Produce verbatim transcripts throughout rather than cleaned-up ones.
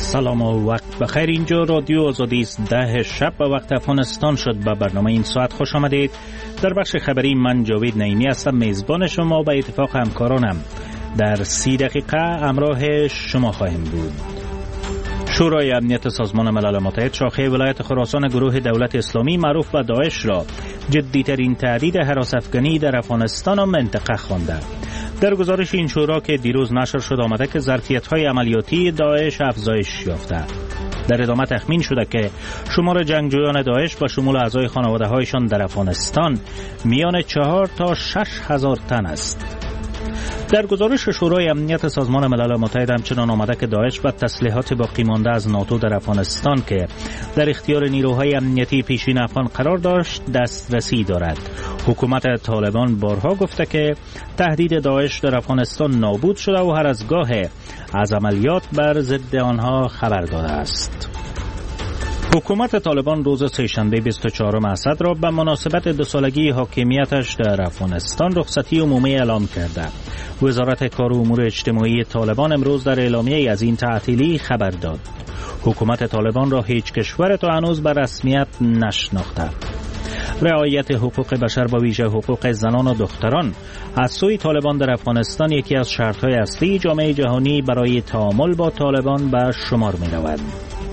سلام و وقت بخیر. اینجا رادیو آزادی است. ده شب به وقت افغانستان شد. به برنامه این ساعت خوش آمدید. در بخش خبری من جاوید نعیمی هستم، میزبان شما. به اتفاق همکارانم در سی دقیقه همراه شما خواهیم بود. شورای امنیت سازمان ملل متحد شاخه ولایت خراسان گروه دولت اسلامی معروف به داعش را جدی‌ترین تهدید هراس افغانی در افغانستان و منطقه خوانده. در گزارش این شورا که دیروز نشر شد آمده که ظرفیت‌های عملیاتی داعش افزایش یافته. در ادامه تخمین شده که شمار جنگجویان داعش با شمول اعضای خانواده‌هایشان در افغانستان میان چهار تا شش هزار تن است. در گزارش شورای امنیت سازمان ملل متحد همچنان آمده که داعش و تسلیحات باقی مانده از ناتو در افغانستان که در اختیار نیروهای امنیتی پیشین افغان قرار داشت دسترسی دارد. حکومت طالبان بارها گفته که تهدید داعش در افغانستان نابود شده و هر از گاه از عملیات بر ضد آنها خبر داده است. حکومت طالبان روز سه‌شنبه بیست و چهارم اسد را به مناسبت دو سالگی حاکمیتش در افغانستان رخصتی عمومی اعلام کرده. وزارت کار و امور اجتماعی طالبان امروز در اعلامیه‌ای از این تعطیلی خبر داد. حکومت طالبان را هیچ کشور تا هنوز به رسمیت نشناخته. رعایت حقوق بشر و ویژه حقوق زنان و دختران از سوی طالبان در افغانستان یکی از شرط‌های اصلی جامعه جهانی برای تعامل با طالبان به شمار می‌رود.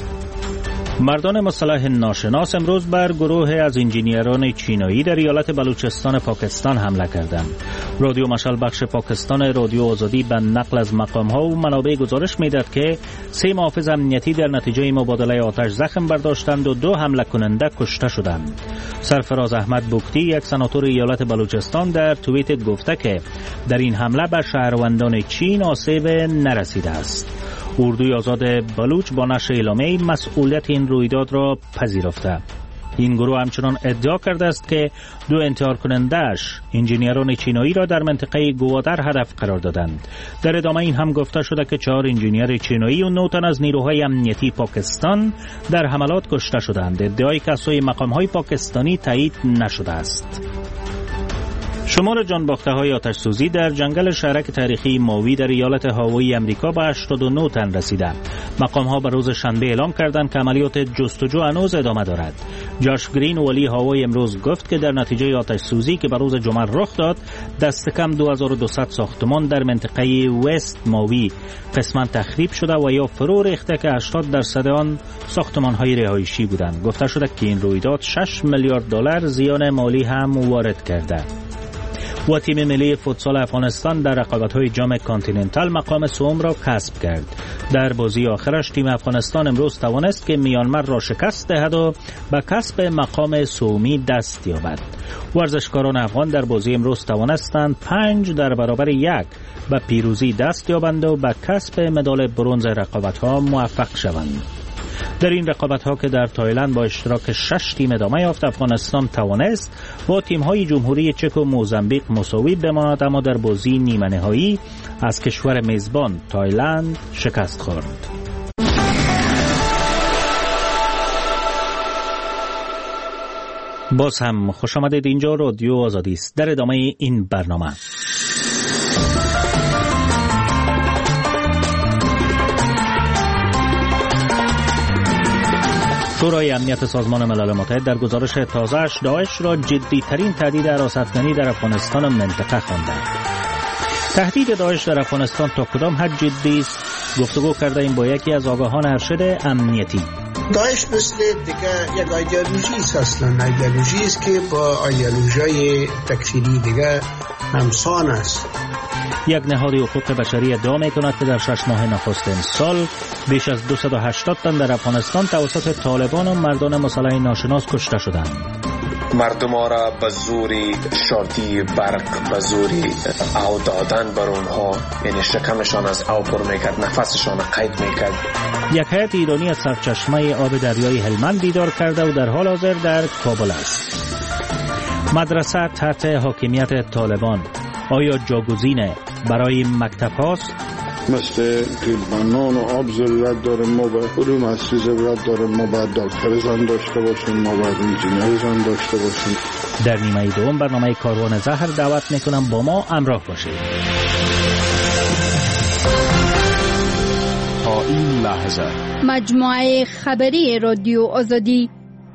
مردان مسلح ناشناس امروز بر گروه از انجینیران چینایی در ایالت بلوچستان پاکستان حمله کردند. رادیو مشعل بخش پاکستان رادیو آزادی به نقل از مقام‌ها و منابع گزارش می‌دهد که سه محافظ امنیتی در نتیجه مبادله آتش زخم برداشتند و دو حمله کننده کشته شدند. سرفراز احمد بوکتی، یک سناتور ایالت بلوچستان، در توییت گفته که در این حمله به شهروندان چین آسیب نرسیده است. اردوی آزاد بلوچ با نشر اعلامیه مسئولیت این رویداد را پذیرفته. این گروه همچنان ادعا کرده است که دو انتحار کننده‌اش انجینیران چینایی را در منطقه گوادر هدف قرار دادند. در ادامه این هم گفته شده که چهار انجینیر چینایی و نه تن از نیروهای امنیتی پاکستان در حملات کشته شدند. ادعای که از سوی مقام‌های پاکستانی تایید نشده است. شمار جانباخته‌های آتش سوزی در جنگل شهرک تاریخی ماوی در ایالت هاوایی امریکا به هشتاد و نه تن رسیده. مقام‌ها به روز شنبه اعلام کردند که عملیات جستجو هنوز ادامه دارد. جاش گرین، ولی هاوایی، امروز گفت که در نتیجه آتش سوزی که به روز جمعه رخ داد دست کم دو هزار و دویست ساختمان در منطقه وست ماوی قسماً تخریب شده و یا فرو ریخته که هشتاد درصد آن ساختمان‌های رهایشی بودند. گفته شده که این رویداد شش میلیارد دلار زیان مالی هم وارد کرده. و تیم ملی فوتسال افغانستان در رقابت‌های جام کانتیننتال مقام سوم را کسب کرد. در بازی آخرش تیم افغانستان امروز توانست که میانمار را شکست دهد و به کسب مقام سومی دست یابد. ورزشکاران افغان در بازی امروز توانستند پنج در برابر یک به پیروزی دست یابند و به کسب مدال برنز رقابت‌ها موفق شوند. در این رقابت‌ها که در تایلند با اشتراک شش تیم ادامه یافت، افغانستان توانست با تیم‌های جمهوری چک و موزامبیک مساوی بماند، اما در بازی نیمه نهایی از کشور میزبان تایلند شکست خورد. باز هم خوش آمدید. اینجا رادیو آزادی است. در ادامه این برنامه شورای امنیت سازمان ملل متحد در گزارش تازه‌اش داعش را جدی‌ترین تهدید هراس افغانی در افغانستان و منطقه خوانده. تهدید داعش در افغانستان تا کدام حد جدی است؟ گفتگو کرده این با یکی از آگاهان ارشد امنیتی. داعش مثل دیگه یک ایدئولوژی است، اصلا ایدئولوژی است که با ایدئولوژی تکفیری دیگه همسان است. یک نهاد حقوق بشری ادعا می‌کند که در شش ماه نخستین سال بیش از دویست و هشتاد تن در افغانستان توسط طالبان و مردان مسلح ناشناس کشته شدند. مردم ها را به زوری شارتی برق، به زوری او دادن بر اونها، یعنی شکمشان از او پر میکرد، نفسشان قید میکرد. یک هیئت ایرانی از سرچشمه آب دریای هلمند دیدار کرده و در حال حاضر در کابل است. مدرسه تحت حاکمیت طالبان آیا جاگزین برای مکتب هاست؟ مثل نان و آب ضرورت داریم، ما باید علوم اصلی ضرورت داریم، ما باید دکتر زن داشته باشیم، ما باید انجینیر زن داشته باشیم. در نیمه دوم برنامه کاروان زهر دعوت میکنم با ما همراه باشید. تا این لحظه مجموعه خبری رادیو آزادی.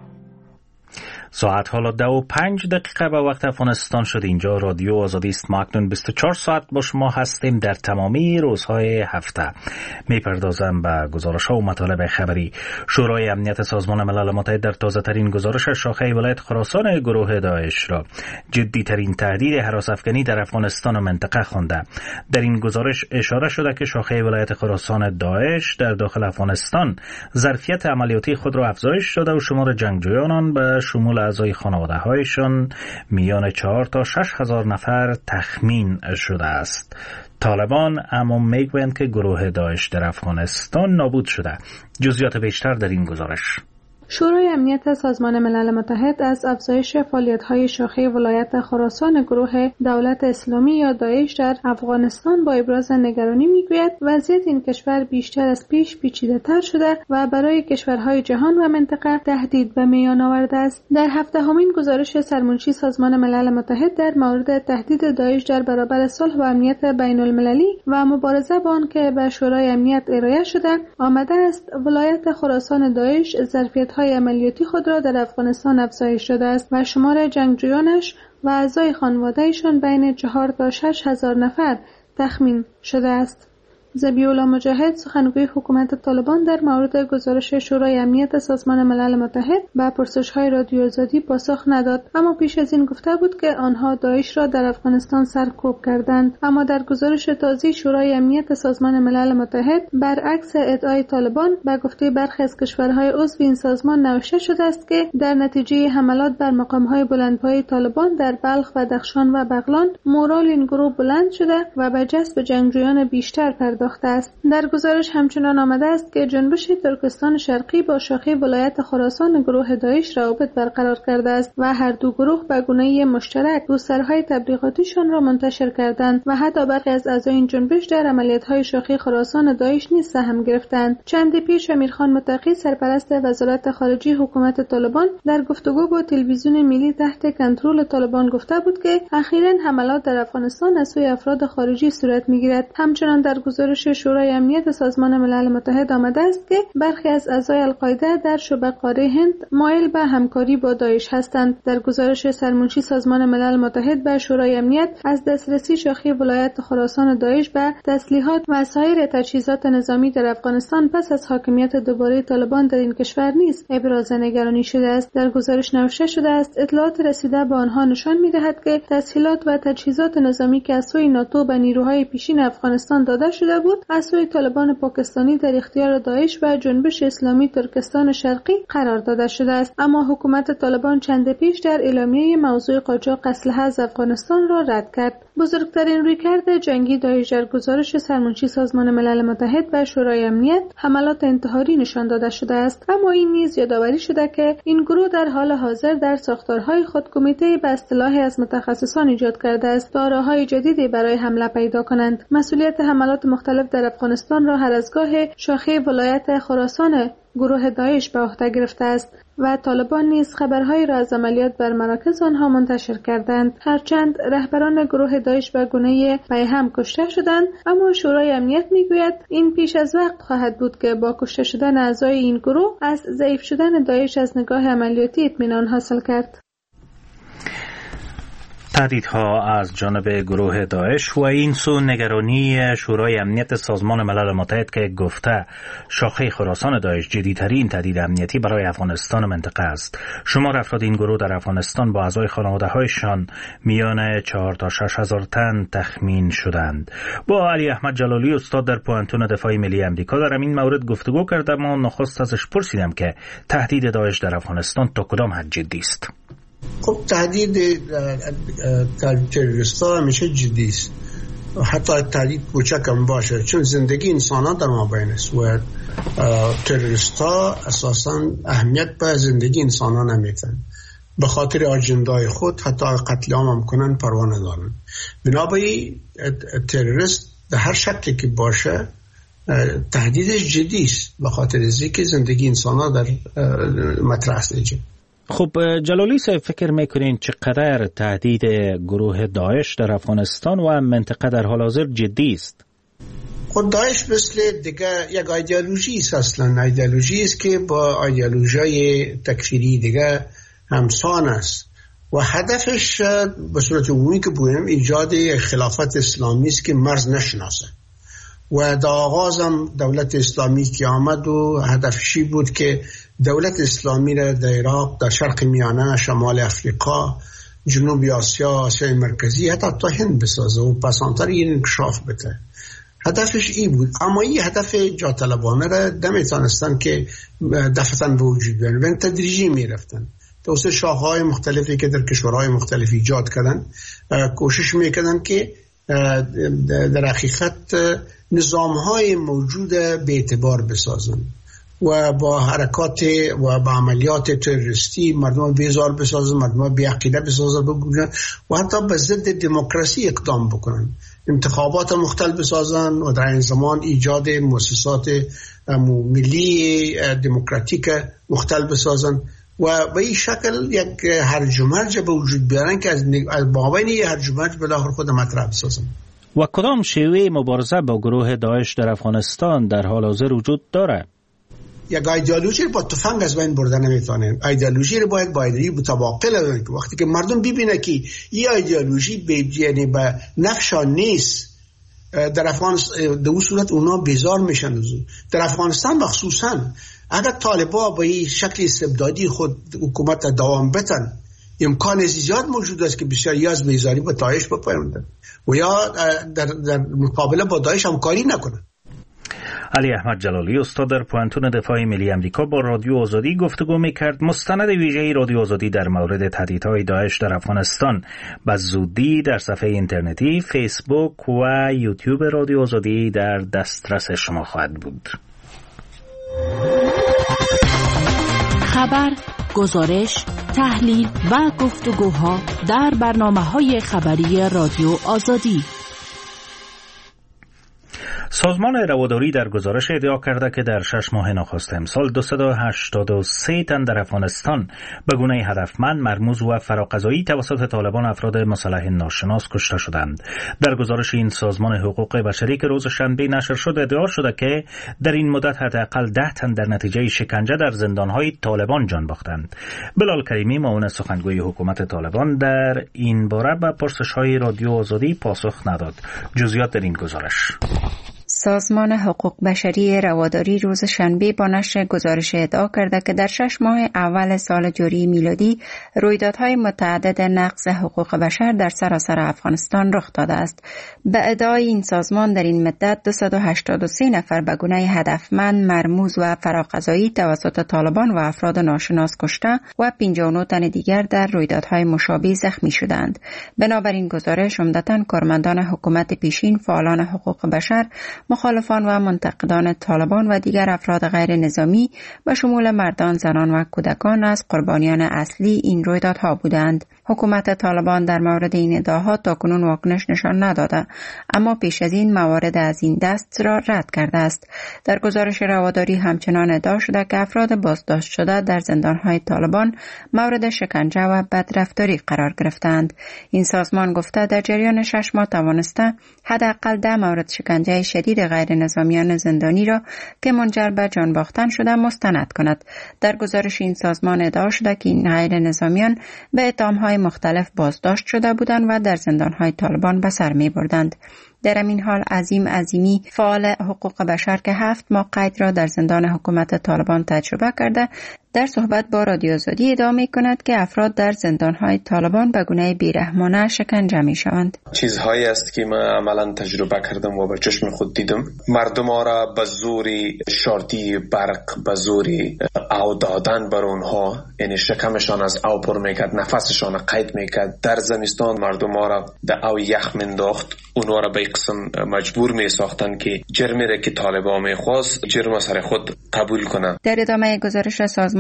ساعت حالا دو و پنج دقیقه به وقت افغانستان شد. اینجا رادیو آزادی است. ما اکنون بیست و چهار ساعت با شما هستیم در تمامی روزهای هفته. میپردازم به گزارش ها و مطالب خبری. شورای امنیت سازمان ملل متحد در تازه ترین گزارش شاخه ولایت خراسان گروه داعش را جدی ترین تهدید هراس افکنی در افغانستان و منطقه خوانده. در این گزارش اشاره شده که شاخه ولایت خراسان داعش در داخل افغانستان ظرفیت عملیاتی خود را افزایش داده و شمار جنگجویان به شمول اعضای خانواده هایشان میان چهار تا شش هزار نفر تخمین شده است. طالبان اما میگویند که گروه داعش در افغانستان نابود شده. جزئیات بیشتر در این گزارش. شورای امنیت سازمان ملل متحد از افزایش فعالیت‌های شاخه ولایت خراسان گروه دولت اسلامی یا داعش در افغانستان با ابراز نگرانی میگوید وضعیت این کشور بیشتر از پیش پیچیده‌تر شده و برای کشورهای جهان و منطقه تهدید به میان آورده است. در هفدهمین گزارش سرمنشی سازمان ملل متحد در مورد تهدید داعش در برابر صلح و امنیت بین‌المللی و مبارزه با آن که به شورای امنیت ارائه شده آمده است ولایت خراسان داعش ظرفیت‌های عملیاتی خود را در افغانستان افزایش داده است و شمار جنگجویانش و اعضای خانواده‌شان بین چهار تا شش هزار نفر تخمین شده است. ذبیح‌الله مجاهد سخنگوی حکومت طالبان در مورد گزارش شورای امنیت سازمان ملل متحد به پرسش‌های رادیو آزادی پاسخ نداد، اما پیش از این گفته بود که آنها داعش را در افغانستان سرکوب کردند. اما در گزارش تازه شورای امنیت سازمان ملل متحد برعکس ادعای طالبان به گفته برخی از کشورهای عضو این سازمان نوشته شده است که در نتیجه حملات بر مقام‌های بلندپایه طالبان در بلخ و دخشان و بغلان مورال این گروه بلند شده و به جذب جنگجویان بیشتر پرداخته است. در گزارش همچنان آمده است که جنبش ترکستان شرقی با شاخه ولایت خراسان گروه داعش روابط برقرار کرده است و هر دو گروه به گونه‌ای مشترک گسترهای تبلیغاتیشان را منتشر کردند و حتی برخی از اعضای این جنبش در عملیات‌های شاخه خراسان داعش نیز سهم گرفتند. چندی پیش امیرخان متقی سرپرست وزارت خارجه حکومت طالبان در گفتگو با تلویزیون ملی تحت کنترل طالبان گفته بود که اخیراً حملات در افغانستان از سوی افراد خارجی صورت می‌گیرد. همچنان در گزارش شورای امنیت سازمان ملل متحد آمده است که برخی از اعضای القاعده در شبه قاره هند مایل به همکاری با داعش هستند. در گزارش سرمنشی سازمان ملل متحد به شورای امنیت از دسترسی شاخه ولایت خراسان داعش به تسلیحات و سایر تجهیزات نظامی در افغانستان پس از حاکمیت دوباره طالبان در این کشور نیز ابراز نگرانی شده است. در گزارش نوشته شده است اطلاعات رسیده به آنها نشان می‌دهد که تسهیلات و تجهیزات نظامی که از سوی ناتو به نیروهای پیشین افغانستان داده شده بود از سوی طالبان پاکستانی در اختیار داعش و جنبش اسلامی ترکستان شرقی قرار داده شده است. اما حکومت طالبان چند پیش در اعلامیه موضوع قاچاق اسلحه از افغانستان را رد کرد. بزرگترین رویکرد جنگی داعش در گزارش سرمنشی سازمان ملل متحد به شورای امنیت حملات انتحاری نشان داده شده است، اما این نیز یادآوری شده که این گروه در حال حاضر در ساختارهای خود کمیته به اصطلاح از متخصصان ایجاد کرده است تا راه‌های جدیدی برای حمله پیدا کنند. مسئولیت حملات مختلف در افغانستان را هر از گاه شاخه ولایت خراسان گروه داعش به عهده گرفته است و طالبان نیز خبرهایی را از عملیات بر مراکز آنها منتشر کردند. هرچند رهبران گروه داعش به گونه پیهم کشته شدند، اما شورای امنیت میگوید این پیش از وقت خواهد بود که با کشته شدن اعضای این گروه از ضعیف شدن داعش از نگاه عملیاتی اطمینان حاصل کرد. تهدیدها از جانب گروه داعش و این سو نگرانی شورای امنیت سازمان ملل متحد که گفته شاخه خراسان داعش جدیدترین تهدید امنیتی برای افغانستان و منطقه است. شمار افراد این گروه در افغانستان با اعضای خانواده هایشان میان چهار تا شش هزار تن تخمین شدند. با علی احمد جلالی استاد در پوهنتون دفاع ملی آمریکا در این مورد گفتگو کردم و نخست ازش پرسیدم که تهدید داعش در افغانستان تا کدام حد جدی است. خب تهدید تروریستا همیشه جدی است، حتی تهدید کوچک هم باشه، چون زندگی انسان ها در ما بین است و تروریستا اساسا اهمیت به زندگی انسان ها نمیتن، به خاطر اجندای خود حتی قتل عام هم کنن پروا ندارن. بنابراین تروریست در هر شکلی که باشه تهدیدش جدی است، به خاطر اینکه زندگی انسان ها در مطرح است. خب جلالی صاحب، فکر میکنین چقدر تهدید گروه داعش در افغانستان و منطقه در حال حاضر جدی است؟ خود داعش مثل دیگه یک ایدئولوژی است، اصلا ایدئولوژی است که با ایدئولوژی تکفیری دیگه همسان است و هدفش به صورت عمومی که بگویم ایجاد خلافت اسلامی است که مرز نشناسه و در آغاز هم دولت اسلامی که آمد و هدفشی بود که دولت اسلامی را در عراق، در شرق میانه، شمال افریقا، جنوب آسیا، آسیای مرکزی، حتی تا هند بسازه و پسانتر این انکشاف بده. هدفش این بود، اما این هدف جاطلبانه را نمیتونستن که دفتن به وجود بیارن و تدریجی میرفتن. توسط شاخه‌های مختلفی که در کشورهای مختلف ایجاد کردن کوشش میکردن که در حقیقت نظامهای موجود به اعتبار بسازن و با حرکات و با عملیات تروریستی مردم بیزار بسازن، مردم بی عقیده بسازن بگوین و حتی به ضد دموکراسی اقدام بکنن، انتخابات مختلف بسازن و در این زمان ایجاد مؤسسات ملی دموکراتیک مختلف بسازن و به این شکل یک هرج و مرج به وجود بیارن که از بابین این هرج و مرج بالاخره خود مطرح بسازن. و کدام شیوه مبارزه با گروه داعش در افغانستان در حال حاضر وجود داره؟ یک ایدئولوژی با تفنگ از بین بردن نمیتونه. ایدئولوژی رو باید با ایدئولوژی متواقع که وقتی که مردم ببینه که این ایدئولوژی به یعنی به نقشان نیست، در افغانستان در اون صورت اونا بیزار میشن. در افغانستان مخصوصا اگر طالبا با این شکل استبدادی خود حکومت دوام بدن، امکان زیاد موجود است که بسیاری از بیزاری با داعش بپیوندن و یا در, در مقابله با داعش همکاری نکنن. علی احمد جلالی، استاد در پوانتون دفاع ملی امریکا، با رادیو آزادی گفتگو میکرد. مستند ویژه رادیو آزادی در مورد تهدیدهای داعش در افغانستان به زودی در صفحه اینترنتی، فیسبوک و یوتیوب رادیو آزادی در دسترس شما خواهد بود. خبر، گزارش، تحلیل و گفتگوها در برنامه‌های خبری رادیو آزادی. سازمان رواداری در گزارش ادعا کرده که در شش ماه نخست امسال دویست و هشتاد و سه تن در افغانستان به گونه هدفمند، مرموز و فراقضایی توسط طالبان افراد مسلح ناشناس کشته شدند. در گزارش این سازمان حقوق بشری که روز شنبه نشر شد ادعا شده که در این مدت حداقل ده تن در نتیجه شکنجه در زندانهای طالبان جان باختند. بلال کریمی، معاون سخنگوی حکومت طالبان، در این باره به پرسش‌های رادیو آزادی پاسخ نداد. جزئیات در این گزارش. سازمان حقوق بشری رواداری روز شنبه با نشر گزارش ادعا کرده که در شش ماه اول سال جاری میلادی رویدادهای متعدد نقض حقوق بشر در سراسر افغانستان رخ داده است. به ادعای این سازمان در این مدت دویست و هشتاد و سه نفر به گونه هدفمند، مرموز و فراقضایی توسط طالبان و افراد ناشناس کشته و پنجاه و نه تن دیگر در رویدادهای مشابه زخمی شدند. بنابراین گزارش عمدتاً کارمندان حکومت پیشین، فعالان حقوق بشر، مخالفان و منتقدان طالبان و دیگر افراد غیر نظامی به شمول مردان، زنان و کودکان از قربانیان اصلی این رویدادها بودند. حکومت طالبان در مورد این ادعاها تاکنون واکنش نشان نداده، اما پیش از این موارد از این دست را رد کرده است. در گزارش رواداری همچنان ادعا شده که افراد بازداشت شده در زندانهای طالبان مورد شکنجه و بدرفتاری قرار گرفتند. این سازمان گفته در جریان شش ماه توانسته حداقل ده مورد شکنجه شدید غیر نظامیان زندانی را که منجر به جان باختن شده مستند کند. در گزارش این سازمان ادعا شده که این غیر نظامیان به اتهام‌های مختلف بازداشت شده بودند و در زندان‌های طالبان به سر می‌بردند. در این حال عظیم عظیمی، فعال حقوق بشر که هفت ماه قید را در زندان حکومت طالبان تجربه کرده، در صحبت با رادیو آزادی ادعا می‌کند که افراد در زندان‌های طالبان به گونه بی‌رحمانه شکنجه می‌شوند. چیزهایی است که من عملاً تجربه کردم و به چشم خود دیدم. مردم ها را به زوری شارتی برق، به زوری او دادن بر اونها، یعنی شکمشان از او پر میکرد، نفسشان قید میکرد. در زمستان مردم ها را در او یخ منداخت، اونها را به قسم مجبور می ساختن که جرمی را که طالبان میخواست جرم سر خود قبول کنند. در ادامه گزارش سازمان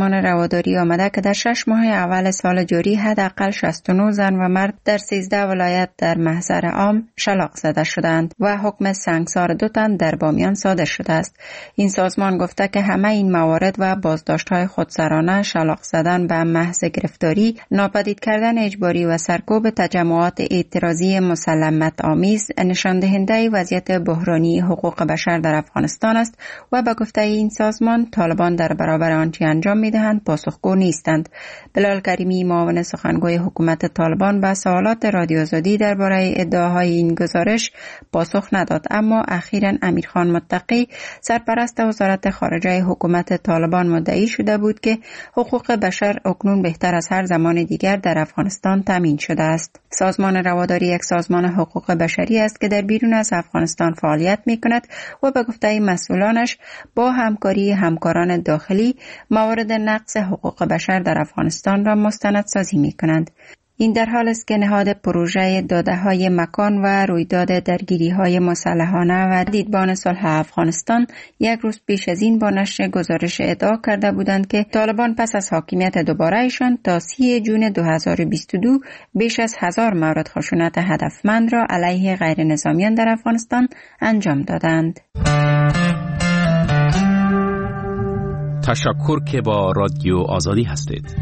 سازمان رواداری آمده که در شش ماه اول سال جاری حداقل شصت و نه زن و مرد در سیزده ولایت در محضر عام شلاق زده شدند و حکم سنگسار دو تن در بامیان صادر شده است. این سازمان گفته که همه این موارد و بازداشت‌های خودسرانه، شلاق زدن به محض گرفتاری، ناپدید کردن اجباری و سرکوب تجمعات اعتراضی مسلمت آمیز نشان دهنده وضعیت بحرانی حقوق بشر در افغانستان است و به گفته این سازمان طالبان در برابر آنچه انجام می‌دهند پاسخگو نیستند. بلال کریمی، معاون سخنگوی حکومت طالبان، به سوالات رادیو آزادی درباره ادعاهای این گزارش پاسخ نداد، اما اخیراً امیرخان متقی، سرپرست وزارت خارجه حکومت طالبان، مدعی شده بود که حقوق بشر اکنون بهتر از هر زمان دیگر در افغانستان تامین شده است. سازمان رواداری یک سازمان حقوق بشری است که در بیرون از افغانستان فعالیت می‌کند و به گفته مسئولانش با همکاری همکاران داخلی موارد نقض حقوق بشر در افغانستان را مستندسازی می‌کنند. این در حال است که نهاد پروژه داده‌های مکان و رویداد درگیری‌های مسلحانه و دیدبان صلح افغانستان یک روز پیش از این با نشر گزارش ادعا کرده بودند که طالبان پس از حاکمیت دوباره‌شان تا سی جون دو هزار و بیست و دو بیش از هزار مورد خشونت هدفمند را علیه غیر نظامیان در افغانستان انجام دادند. تشکر که با رادیو آزادی هستید.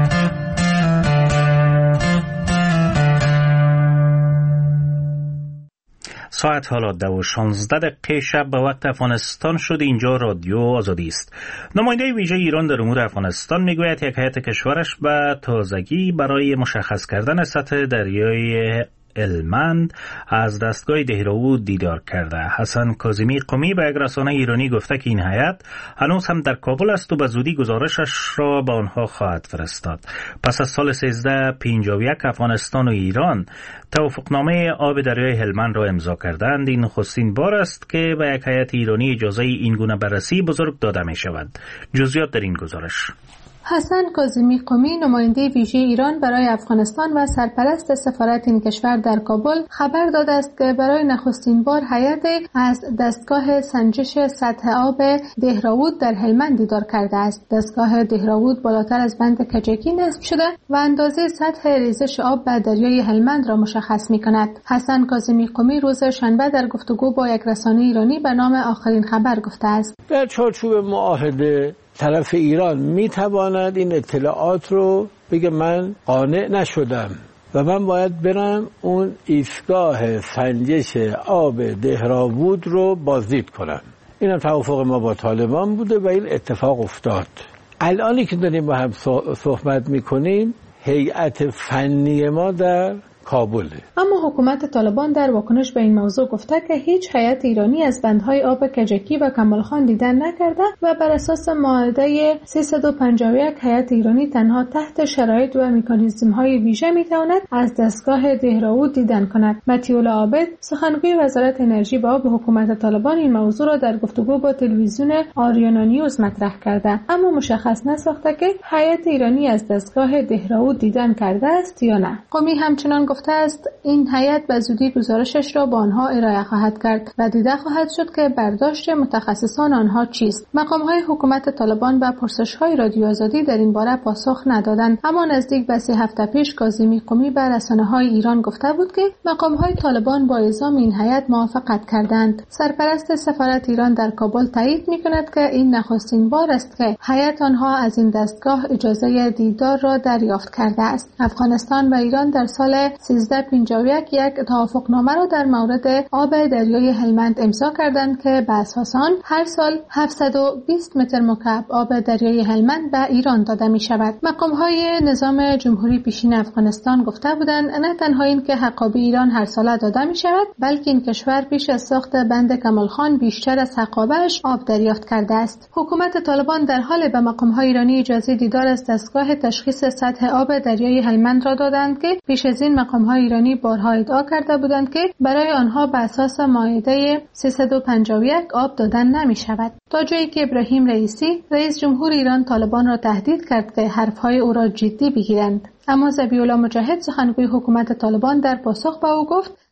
ساعت حالا دو و شانزده دقیقه شب به وقت افغانستان شد. اینجا رادیو آزادی است. نماینده ویژه ایران در امور افغانستان میگوید یک هیئت کشورش به تازگی برای مشخص کردن سطح دریای هلمند از دستگاه دهراوود دیدار کرده. حسن کاظمی قمی به یک رسانه ایرانی گفته که این هیئت هنوز هم در کابل است و به زودی گزارشش را به آنها خواهد فرستاد. پس از سال سیزده پنجاه و یک افغانستان و ایران توافقنامه آب دریای هلمند را امضا کردند. این نخستین بار است که به یک هیئت ایرانی اجازه این گونه بررسی بزرگ داده می شود. جزئیات در این گزارش. حسن کاظمی قمی، نماینده ویژه ایران برای افغانستان و سرپرست سفارت این کشور در کابل، خبر داده است که برای نخستین بار هیئت از دستگاه سنجش سطح آب دهراوود در هلمند دیدار کرده است. دستگاه دهراوود بالاتر از بند کجکی نصب شده و اندازه سطح ریزش آب به دریای هلمند را مشخص می‌کند. حسن کاظمی قمی روز شنبه در گفتگو با یک رسانه ایرانی به نام آخرین خبر گفته است: در چارچوب معاهده طرف ایران میتواند این اطلاعات رو بگه من قانع نشدم و من باید برم اون ایستگاه سنجش آب دهراوود رو بازدید کنم. این هم توافق ما با طالبان بوده و این اتفاق افتاد. الانی که داریم با هم صحبت میکنیم هیئت فنی ما در کابله. اما حکومت طالبان در واکنش به این موضوع گفته که هیچ هیئت ایرانی از بندهای آب کجکی و کمالخان دیدن نکرده و بر اساس معاهده سیصد و پنجاه و یک هیئت ایرانی تنها تحت شرایط و مکانیزم‌های ویژه میتواند از دستگاه دهراوود دیدن کند. متیولا عابد، سخنگوی وزارت انرژی و آب حکومت طالبان، این موضوع را در گفتگو با تلویزیون آریانا نیوز مطرح کرده، اما مشخص نساخته که هیئت ایرانی از دستگاه دهراوود دیدن کرده است یا نه. قمی همچنان گفته است این هیئت به زودی گزارشش را با آنها ارائه خواهد کرد و دیده خواهد شد که برداشت متخصصان آنها چیست. مقام‌های حکومت طالبان به پرسش‌های رادیو آزادی در این باره پاسخ ندادند، اما نزدیک به سه هفته پیش کاظمی قمی به رسانه‌های ایران گفته بود که مقام‌های طالبان با اعزام این هیئت موافقت کردند. سرپرست سفارت ایران در کابل تایید می‌کند که این نخستین بار است که هیئت آنها از این دستگاه اجازه دیدار را دریافت کرده است. افغانستان و ایران در سال سیزده پنجاه و یک یک توافقنامه را در مورد آب دریای هلمند امضا کردند که به اساس آن هر سال هفتصد و بیست متر مکعب آب دریای هلمند به ایران داده می شود. مقام‌های نظام جمهوری پیشین افغانستان گفته بودند نه تنها این که حقابه ایران هر ساله داده می شود، بلکه این کشور پیش از ساخت بند کمالخان بیشتر از حقابه‌اش آب دریافت کرده است. حکومت طالبان در حال به مقام‌های ایرانی اجازه دیدار از دستگاه تشخیص سطح آب دریای هلمند را دادند که پیش از این مقام‌های ایرانی بارها ادعا کرده بودند که برای آنها به اساس معاهده سیصد و پنجاه و یک آب دادن نمی شود. تا جایی که ابراهیم رئیسی، رئیس جمهور ایران، طالبان را تهدید کرد که حرفهای او را جدی بگیرند. اما ذبیح الله مجاهد، سخنگوی حکومت طالبان، در پاسخ به او گفت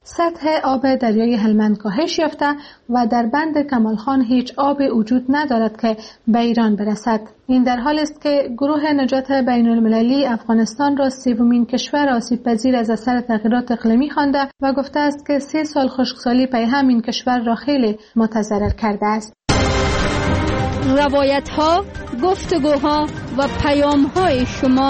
سطح آب دریای هلمند کاهش یافته و در بند کمالخان هیچ آب وجود ندارد که به ایران برسد. این در حال است که گروه نجات بین المللی افغانستان را سومین کشور آسیب پذیر از اثر تغییرات اقلیمی خوانده و گفته است که سه سال خشکسالی پی هم این کشور را خیلی متضرر کرده است. روایت ها، گفتگوها و پیام های شما.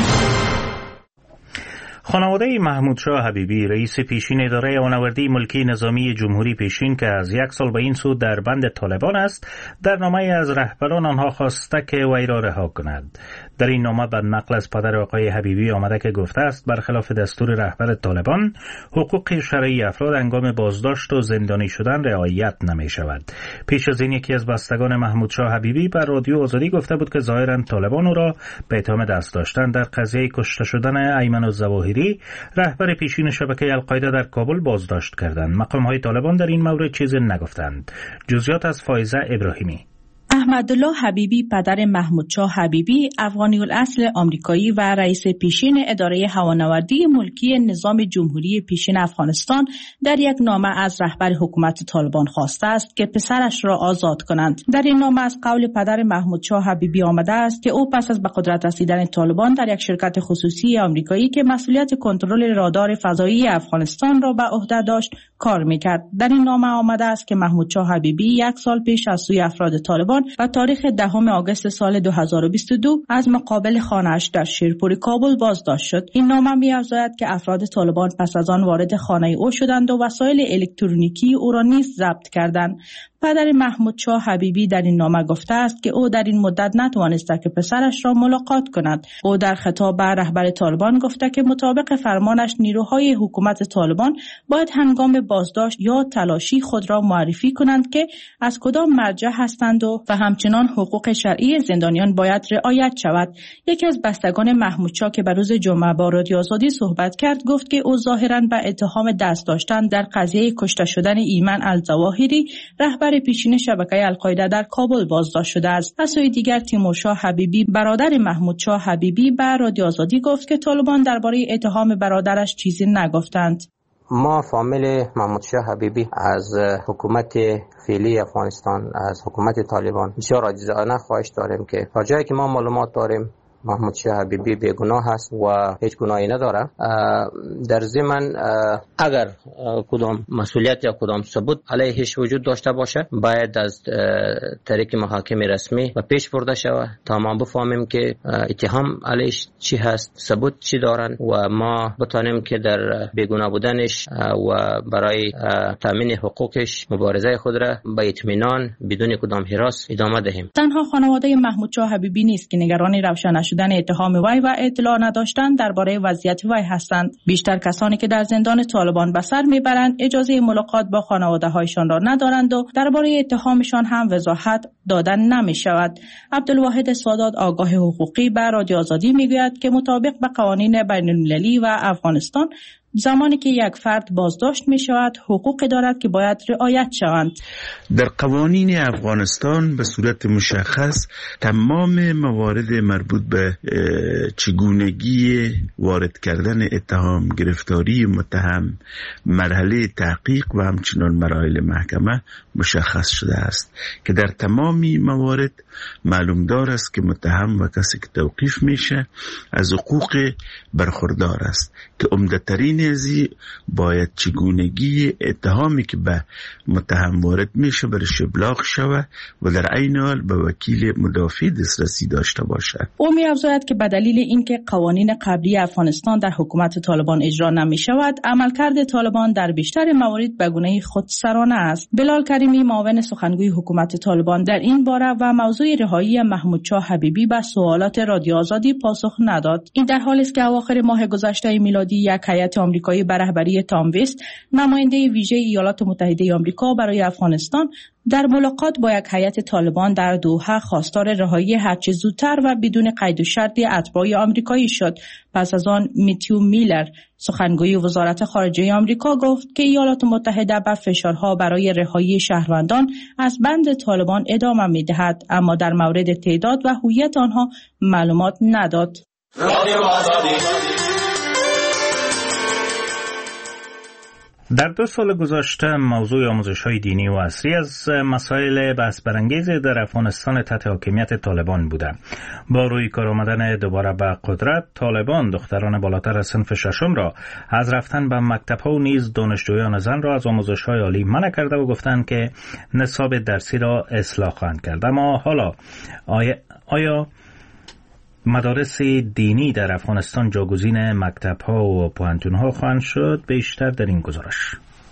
خانواده محمود شاه حبیبی رئیس پیشین اداره آنوردی ملکی نظامی جمهوری پیشین که از یک سال به این سو در بند طالبان است، در نامه از رهبران آنها خواسته که وی را رها کند. در این نامه بر نقل از پدر آقای حبیبی آمده که گفته است برخلاف دستور رهبر طالبان حقوق شرعی افراد هنگام بازداشت و زندانی شدن رعایت نمی شود. پیش از این یکی از بستگان محمود شاه حبیبی بر رادیو آزادی گفته بود که ظاهرا طالبان او را به اتهام دست داشتن در قضیه کشته شدن ایمن الظواهری رهبر پیشین شبکه القاعده در کابل بازداشت کردند. مقام‌های طالبان در این مورد چیزی نگفتند. جزئیات از فائزه ابراهیمی. احمدالله حبیبی پدر محمود شاه حبیبی افغانی الاصل آمریکایی و رئیس پیشین اداره هوانوردی ملکی نظام جمهوری پیشین افغانستان در یک نامه از رهبر حکومت طالبان خواسته است که پسرش را آزاد کنند. در این نامه از قول پدر محمود شاه حبیبی آمده است که او پس از به قدرت رسیدن طالبان در یک شرکت خصوصی آمریکایی که مسئولیت کنترل رادار فضایی افغانستان را به عهده داشت کار میکرد. در این نامه آمده است که محمود شاه حبیبی یک سال پیش از سوی افراد طالبان و تاریخ دهم آگوست سال دو هزار و بیست و دو از مقابل خانه‌اش در شیرپور کابل بازداشت شد. این نامه می‌افزاید که افراد طالبان پس از آن وارد خانه او شدند و وسایل الکترونیکی او را نیز ضبط کردند. پدر محمود شاه حبیبی در این نامه گفته است که او در این مدت نتوانسته که پسرش را ملاقات کند. او در خطاب به رهبر طالبان گفته که مطابق فرمانش نیروهای حکومت طالبان باید هنگام بازداشت یا تلاشی خود را معرفی کنند که از کدام مرجع هستند و, و همچنان حقوق شرعی زندانیان باید رعایت شود. یکی از بستگان محمود شاه که به روز جمعه با رادیو آزادی صحبت کرد گفت که او ظاهراً به اتهام دست داشتن در قضیه کشته شدن ایمن الظواهری رهبر پیشین شبکه القاعده در کابل بازداشت شده است. از سوی دیگر تیمورشاه حبیبی برادر محمود شاه حبیبی به رادیو آزادی گفت که طالبان درباره اتهام برادرش چیزی نگفتند. ما فامیل محمود شاه حبیبی از حکومت فعلی افغانستان، از حکومت طالبان بسیار عاجزانه خواهش داریم که تا جایی که ما معلومات داریم محمود شاه حبیبی بیگناه است و هیچ گناهی نداره. در ضمن اگر کدام مسئولیت یا کدام ثبوت علیهش وجود داشته باشه باید از طریق محاکم رسمی و پیش برده شود تا ما بفهمیم که اتهام علیهش چی هست، ثبوت چی دارن و ما بتانیم که در بیگناه بودنش و برای تامین حقوقش مبارزه خود را با اطمینان بدون کدام هراس ادامه دهیم. تنها خانواده محمود شاه حبیبی نیست که نگران روشن شدن اتهام وی و اطلاع نداشتن درباره وضعیت وی هستند. بیشتر کسانی که در زندان طالبان به سر میبرند اجازه ملاقات با خانواده هایشان را ندارند و درباره اتهامشان هم وضاحت دادن نمی شود. عبدالواحد سادات آگاه حقوقی به رادیو آزادی میگوید که مطابق به قوانین بین المللی و افغانستان زمانی که یک فرد بازداشت می شود حقوق دارد که باید رعایت شوند. در قوانین افغانستان به صورت مشخص تمام موارد مربوط به چگونگی وارد کردن اتهام، گرفتاری متهم، مرحله تحقیق و همچنان مراحل محکمه مشخص شده است که در تمامی موارد معلوم دار است که متهم و کسی که توقیف میشه از حقوق برخوردار است که عمده‌ترین ازی باید چگونگی اتهامی که به متهم وارد میشه برش ابلاغ شود و در عین حال به وکیل مدافع دسترسی داشته باشد. او می‌افزاید که به دلیل اینکه قوانین قبلی افغانستان در حکومت طالبان اجرا نمی شود عملکرد طالبان در بیشتر موارد به گونه خودسرانه است. بلال کریمی معاون سخنگوی حکومت طالبان در این باره و موضوع رهایی محمود شاه حبیبی به سوالات رادیو آزادی پاسخ نداد. این در حالی است که اواخر ماه گذشته میلادی یک هیئت آمریکایی به رهبری تام ویست نماینده ویژه ایالات متحده آمریکا برای افغانستان در ملاقات با یک هیئت طالبان در دوحه خواستار رهایی هرچه زودتر و بدون قید و شرط اتباع آمریکایی شد. پس از آن میتیو میلر سخنگوی وزارت خارجه آمریکا گفت که ایالات متحده به فشارها برای رهایی شهروندان از بند طالبان ادامه می‌دهد، اما در مورد تعداد و هویت آنها معلومات نداد. در دو سال گذشته موضوع آموزش‌های دینی و عصری از مسائل بحث برانگیز در افغانستان تحت حاکمیت طالبان بوده. با روی کار آمدن دوباره به قدرت، طالبان دختران بالاتر از صنف ششم را از رفتن به مکتب‌ها و نیز دانشجویان زن را از آموزش‌های عالی منع کرده و گفتند که نصاب درسی را اصلاح خواهند کرد. اما حالا آیا, آیا مدارس دینی در افغانستان جاگزین مکتب‌ها و پوهنتون‌ها خواهند شد؟ بیشتر در این گزارش.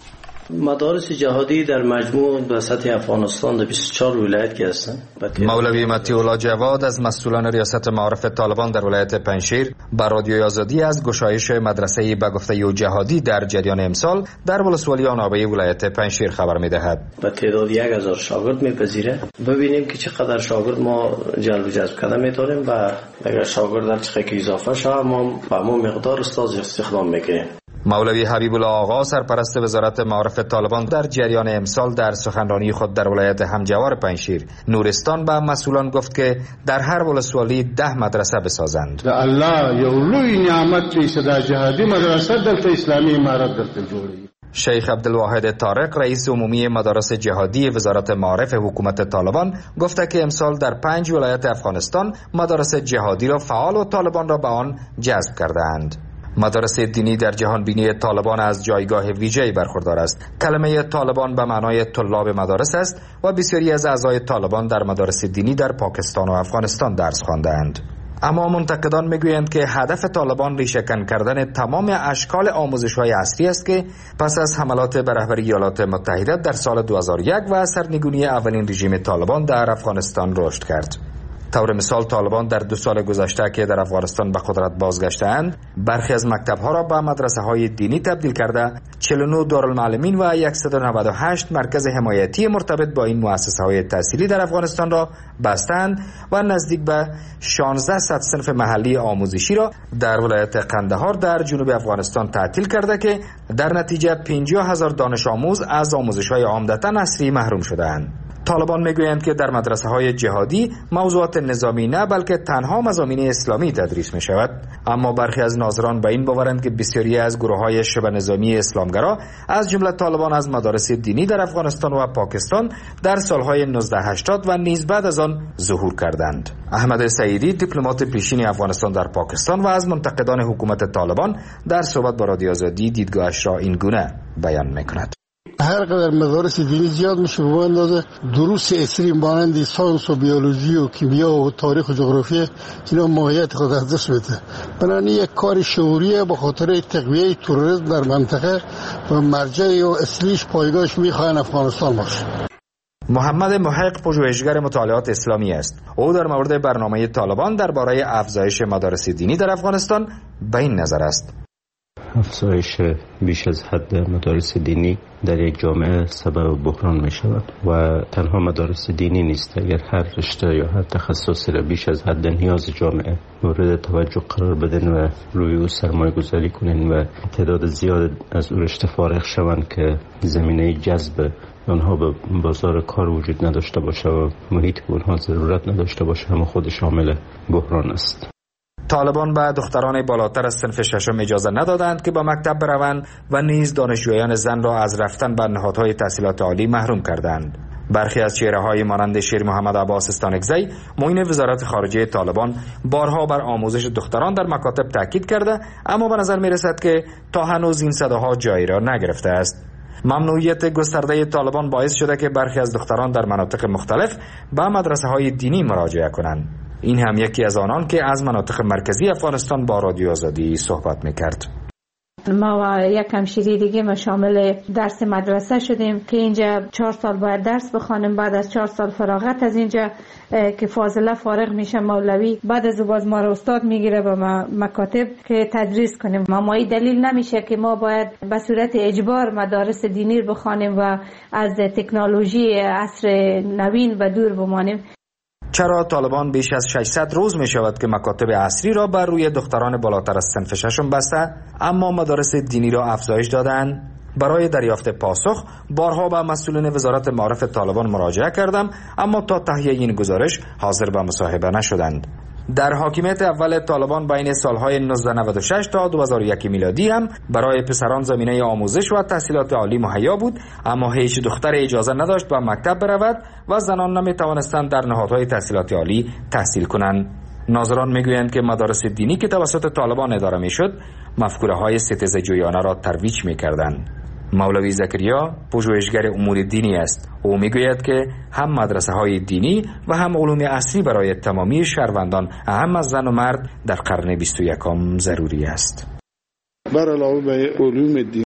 مدارس جهادی در مجموع در سطح افغانستان در بیست و چهار ولایت که هستند. مولوی مطیع الله جواد از مسئولان ریاست معارف طالبان در ولایت پنجشیر بر رادیوی آزادی از گشایش مدرسه به گفته او جهادی در جریان امسال در ولسوالی آنابه ولایت پنجشیر خبر می‌دهد. به تعداد یک هزار شاگرد می‌پذیره. ببینیم که چقدر شاگرد ما جلب و جذب کرده می‌تونیم و اگر شاگرد در چقدر که اضافه شه ما به همون مقدار استاد استخدام می‌کنیم. مولوی حبیب الله آقا سرپرست وزارت معارف طالبان در جریان امسال در سخنرانی خود در ولایت همجوار پنجشیر نورستان به مسئولان گفت که در هر ولسوالی ده مدرسه بسازند. الله یو لوی نعمت چې صدا جهادي مدرسه دلته اسلامي امارت دلته جوړي. شیخ عبدالواحد طارق رئیس عمومی مدارس جهادی وزارت معارف حکومت طالبان گفته که امسال در پنج ولایت افغانستان مدارس جهادی را فعال و طالبان را به آن جذب کرده‌اند. مدارس دینی در جهان بینی طالبان از جایگاه ویژه‌ای برخوردار است. کلمه طالبان به معنای طلاب مدارس است و بسیاری از اعضای طالبان در مدارس دینی در پاکستان و افغانستان درس خواندند. اما منتقدان میگویند که هدف طالبان ریشه‌کن کردن تمام اشکال آموزش‌های عصری است که پس از حملات به رهبری ایالات متحده در سال دو هزار و یک و سرنگونی اولین رژیم طالبان در افغانستان رشد کرد. طور مثال طالبان در دو سال گذشته که در افغانستان به قدرت بازگشته‌اند برخی از مکتب‌ها را به مدرسه‌های دینی تبدیل کرده، چهل و نه دارالمعلمین و صد و نود و هشت مرکز حمایتی مرتبط با این مؤسسه‌های تحصیلی در افغانستان را بستند و نزدیک به شانزده صد صنف محلی آموزشی را در ولایت قندهار در جنوب افغانستان تعطیل کرده که در نتیجه پنجاه هزار دانش آموز از آموزش‌های عمدتاً عصری محروم شده‌اند. طالبان میگویند که در مدرسه‌های جهادی موضوعات نظامی نه بلکه تنها مضامین اسلامی تدریس می شود، اما برخی از ناظران به این باورند که بسیاری از گروه‌های شبه نظامی اسلامگرا از جمله طالبان از مدارس دینی در افغانستان و پاکستان در سالهای نوزده هشتاد و نیز بعد از آن ظهور کردند. احمد سعیدی دیپلمات پیشین افغانستان در پاکستان و از منتقدان حکومت طالبان در صحبت با رادیو آزادی دیدگاهش را این گونه بیان می‌کند. هر قدر مدارس دینی زیاد میشه به اندازه دروس عصری مانند ساینس و بیولوژی و کیمیا و تاریخ و جغرافیا اینا ماهیت خود از دست میده. بنابراین یک کار شعوریه به خاطر تقویه تروریسم در منطقه و مرجع و اصلیش پایگاهش میخواهن افغانستان باشه. محمد محق پژوهشگر مطالعات اسلامی است. او در مورد برنامه طالبان درباره افزایش مدارس دینی در افغانستان به این نظر است: افزایش بیش از حد مدارس دینی در یک جامعه سبب بحران می شود و تنها مدارس دینی نیست. اگر هر رشته یا هر تخصصی را بیش از حد نیاز جامعه مورد توجه قرار بدن و روی او سرمایه گذاری کنن و تعداد زیاد از او رشته فارغ شوند که زمینه جذب آنها به بازار کار وجود نداشته باشه و محیط به آنها ضرورت نداشته باشه، هم خود شامل بحران است. طالبان به دختران بالاتر از صنف ششم اجازه ندادند که به مکتب بروند و نیز دانشجویان زن را از رفتن به نهادهای تحصیلات عالی محروم کردند. برخی از چهره‌های مانند شیر محمد عباس استانکزی معین وزارت خارجه طالبان بارها بر آموزش دختران در مکاتب تاکید کرده، اما به نظر می‌رسد که تا هنوز این صداها جایی را نگرفته است. ممنوعیت گسترده طالبان باعث شده که برخی از دختران در مناطق مختلف به مدرسه‌های دینی مراجعه کنند. این هم یکی از آنان که از مناطق مرکزی افغانستان با رادیو آزادی صحبت میکرد. ما و یک همشیری دیگه ما شامل درس مدرسه شدیم که اینجا چهار سال باید درس بخوانیم. بعد از چهار سال فراغت از اینجا که فاضله فارغ میشه مولوی بعد از باز ما رو استاد میگیره به مکاتب که تدریس کنیم. مامایی دلیل نمیشه که ما باید به صورت اجبار مدارس دینی رو بخوانیم و از تکنولوژی عصر نوین و دور بمانیم. چرا طالبان بیش از ششصد روز می شود که مکاتب عصری را بر روی دختران بالاتر از صنف ششم بسته، اما مدارس دینی را افزایش دادند؟ برای دریافت پاسخ بارها به مسئولین وزارت معارف طالبان مراجعه کردم، اما تا تهیه این گزارش حاضر به مصاحبه نشدند. در حاکمیت اول طالبان بین سالهای نوزده نود و شش تا دو هزار و یک میلادی هم برای پسران زمینه آموزش و تحصیلات عالی مهیا بود، اما هیچ دختر اجازه نداشت به مکتب برود و زنان نمی توانستند در نهادهای تحصیلات عالی تحصیل کنند. ناظران میگویند که مدارس دینی که توسط طالبان اداره میشد مفکوره های ستیزه جویانه را ترویج میکردند. مولوی زکریا پژوهشگر امور دینی است. او میگوید که هم مدرسه های دینی و هم علوم اصلی برای تمامی شهروندان اهم از زن و مرد در قرن بیست و یکم ضروری است. بر علاوه به علوم دینی